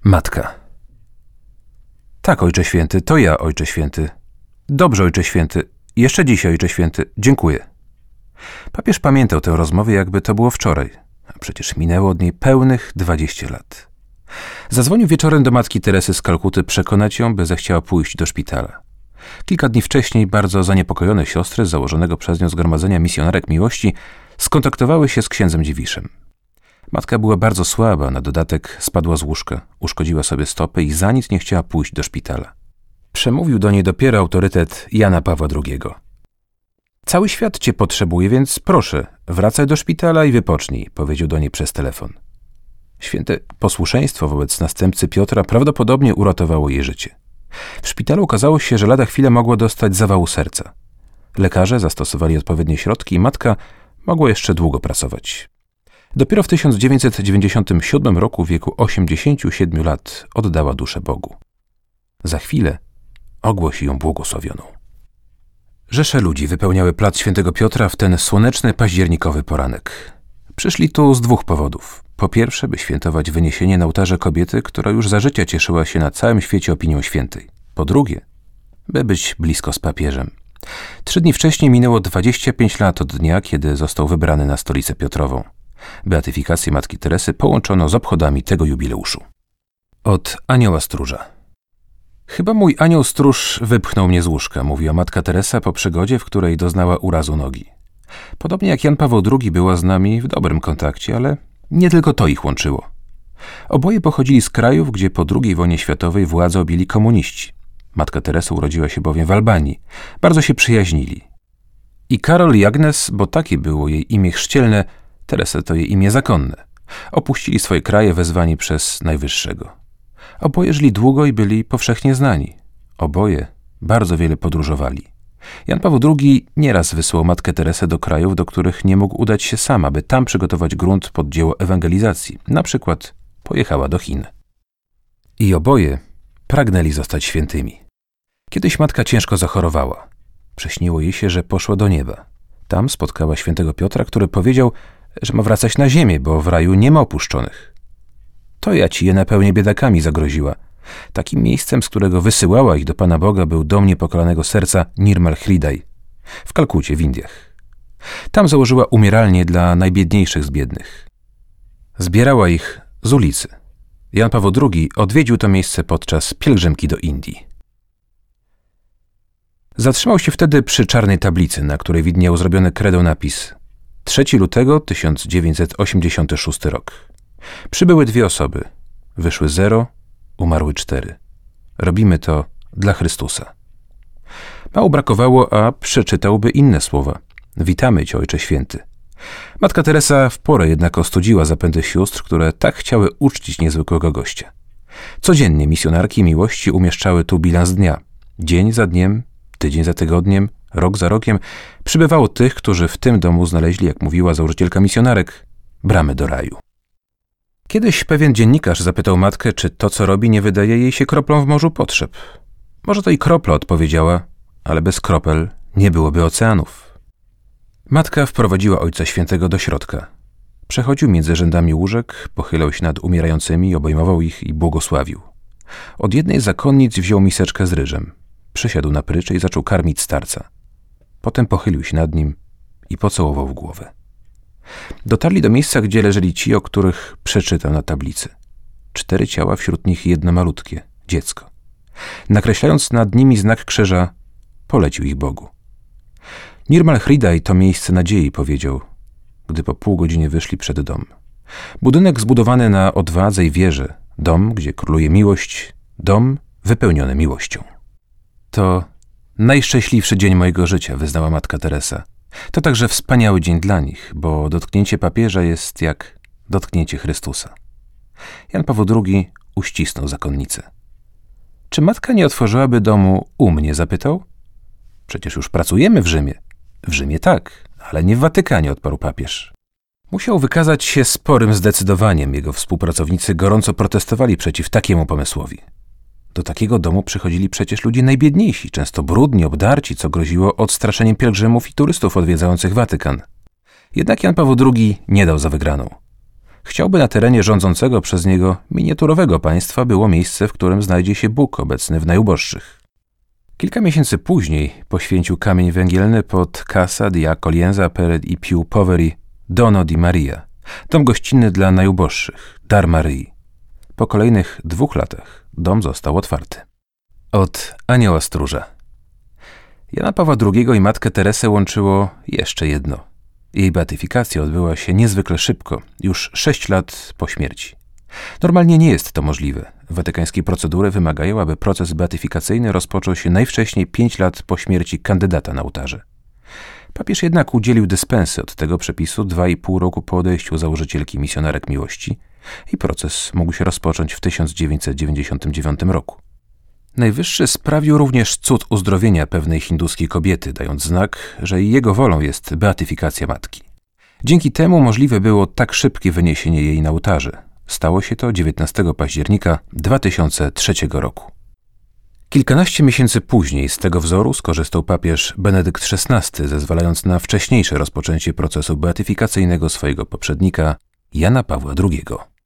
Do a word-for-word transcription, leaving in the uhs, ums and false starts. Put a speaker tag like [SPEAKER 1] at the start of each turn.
[SPEAKER 1] Matka. Tak, Ojcze Święty, to ja, Ojcze Święty. Dobrze, Ojcze Święty. Jeszcze dzisiaj, Ojcze Święty. Dziękuję. Papież pamiętał tę rozmowę, jakby to było wczoraj, a przecież minęło od niej pełnych dwadzieścia lat. Zadzwonił wieczorem do matki Teresy z Kalkuty przekonać ją, by zechciała pójść do szpitala. Kilka dni wcześniej bardzo zaniepokojone siostry z założonego przez nią Zgromadzenia Misjonarek Miłości skontaktowały się z księdzem Dziwiszem. Matka była bardzo słaba, na dodatek spadła z łóżka, uszkodziła sobie stopę i za nic nie chciała pójść do szpitala. Przemówił do niej dopiero autorytet Jana Pawła drugiego. Cały świat cię potrzebuje, więc proszę, wracaj do szpitala i wypocznij, powiedział do niej przez telefon. Święte posłuszeństwo wobec następcy Piotra prawdopodobnie uratowało jej życie. W szpitalu okazało się, że lada chwilę mogła dostać zawału serca. Lekarze zastosowali odpowiednie środki i matka mogła jeszcze długo pracować. Dopiero w tysiąc dziewięćset dziewięćdziesiątym siódmym roku w wieku osiemdziesięciu siedmiu lat oddała duszę Bogu. Za chwilę ogłosi ją błogosławioną. Rzesze ludzi wypełniały plac Świętego Piotra w ten słoneczny, październikowy poranek. Przyszli tu z dwóch powodów. Po pierwsze, by świętować wyniesienie na ołtarze kobiety, która już za życia cieszyła się na całym świecie opinią świętej. Po drugie, by być blisko z papieżem. Trzy dni wcześniej minęło dwadzieścia pięć lat od dnia, kiedy został wybrany na stolicę Piotrową. Beatyfikację Matki Teresy połączono z obchodami tego jubileuszu. Od anioła stróża. Chyba mój anioł stróż wypchnął mnie z łóżka, mówiła Matka Teresa po przygodzie, w której doznała urazu nogi. Podobnie jak Jan Paweł drugi była z nami w dobrym kontakcie, ale nie tylko to ich łączyło. Oboje pochodzili z krajów, gdzie po drugiej wojnie światowej władzę objęli komuniści. Matka Teresa urodziła się bowiem w Albanii. Bardzo się przyjaźnili. I Karol i Agnes, bo takie było jej imię chrzcielne, Teresa to jej imię zakonne, opuścili swoje kraje wezwani przez Najwyższego. Oboje żyli długo i byli powszechnie znani. Oboje bardzo wiele podróżowali. Jan Paweł drugi nieraz wysłał Matkę Teresę do krajów, do których nie mógł udać się sam, aby tam przygotować grunt pod dzieło ewangelizacji. Na przykład pojechała do Chin. I oboje pragnęli zostać świętymi. Kiedyś matka ciężko zachorowała. Przyśniło jej się, że poszła do nieba. Tam spotkała świętego Piotra, który powiedział, że ma wracać na ziemię, bo w raju nie ma opuszczonych. To ja ci je napełnię biedakami, zagroziła. Takim miejscem, z którego wysyłała ich do Pana Boga, był dom niepokalanego serca Nirmal Hridaj w Kalkucie w Indiach. Tam założyła umieralnię dla najbiedniejszych z biednych. Zbierała ich z ulicy. Jan Paweł drugi odwiedził to miejsce podczas pielgrzymki do Indii. Zatrzymał się wtedy przy czarnej tablicy, na której widniał zrobiony kredą napis trzeciego lutego tysiąc dziewięćset osiemdziesiąty szósty rok. Przybyły dwie osoby. Wyszły zero, umarły cztery. Robimy to dla Chrystusa. Mało brakowało, a przeczytałby inne słowa. Witamy Cię, Ojcze Święty. Matka Teresa w porę jednak ostudziła zapędy sióstr, które tak chciały uczcić niezwykłego gościa. Codziennie misjonarki miłości umieszczały tu bilans dnia. Dzień za dniem, tydzień za tygodniem, rok za rokiem przybywało tych, którzy w tym domu znaleźli, jak mówiła założycielka misjonarek, bramy do raju. Kiedyś pewien dziennikarz zapytał matkę, czy to, co robi, nie wydaje jej się kroplą w morzu potrzeb. Może to i kropla, odpowiedziała, ale bez kropel nie byłoby oceanów. Matka wprowadziła Ojca Świętego do środka. Przechodził między rzędami łóżek, pochylał się nad umierającymi, obejmował ich i błogosławił. Od jednej z zakonnic wziął miseczkę z ryżem. Przysiadł na prycze i zaczął karmić starca. Potem pochylił się nad nim i pocałował w głowę. Dotarli do miejsca, gdzie leżeli ci, o których przeczytał na tablicy. Cztery ciała, wśród nich jedno malutkie, dziecko. Nakreślając nad nimi znak krzyża, polecił ich Bogu. Nirmal Hridaj to miejsce nadziei, powiedział, gdy po pół godzinie wyszli przed dom. Budynek zbudowany na odwadze i wierze, dom, gdzie króluje miłość, dom wypełniony miłością. To najszczęśliwszy dzień mojego życia, wyznała Matka Teresa. To także wspaniały dzień dla nich, bo dotknięcie papieża jest jak dotknięcie Chrystusa. Jan Paweł drugi uścisnął zakonnicę. Czy matka nie otworzyłaby domu u mnie, zapytał? Przecież już pracujemy w Rzymie. W Rzymie tak, ale nie w Watykanie, odparł papież. Musiał wykazać się sporym zdecydowaniem. Jego współpracownicy gorąco protestowali przeciw takiemu pomysłowi. Do takiego domu przychodzili przecież ludzie najbiedniejsi, często brudni, obdarci, co groziło odstraszeniem pielgrzymów i turystów odwiedzających Watykan. Jednak Jan Paweł drugi nie dał za wygraną. Chciałby na terenie rządzącego przez niego miniaturowego państwa było miejsce, w którym znajdzie się Bóg obecny w najuboższych. Kilka miesięcy później poświęcił kamień węgielny pod Casa di Accoglienza per i più poveri Dono di Maria, dom gościnny dla najuboższych, dar Maryi. Po kolejnych dwóch latach dom został otwarty. Od anioła stróża. Jana Pawła drugiego i matkę Teresę łączyło jeszcze jedno. Jej beatyfikacja odbyła się niezwykle szybko, już sześć lat po śmierci. Normalnie nie jest to możliwe. Watykańskie procedury wymagają, aby proces beatyfikacyjny rozpoczął się najwcześniej pięć lat po śmierci kandydata na ołtarze. Papież jednak udzielił dyspensy od tego przepisu dwa i pół roku po odejściu założycielki Misjonarek Miłości i proces mógł się rozpocząć w tysiąc dziewięćset dziewięćdziesiątym dziewiątym roku. Najwyższy sprawił również cud uzdrowienia pewnej hinduskiej kobiety, dając znak, że jego wolą jest beatyfikacja matki. Dzięki temu możliwe było tak szybkie wyniesienie jej na ołtarze. Stało się to dziewiętnastego października dwa tysiące trzeciego roku. Kilkanaście miesięcy później z tego wzoru skorzystał papież Benedykt szesnasty, zezwalając na wcześniejsze rozpoczęcie procesu beatyfikacyjnego swojego poprzednika, Jana Pawła drugiego.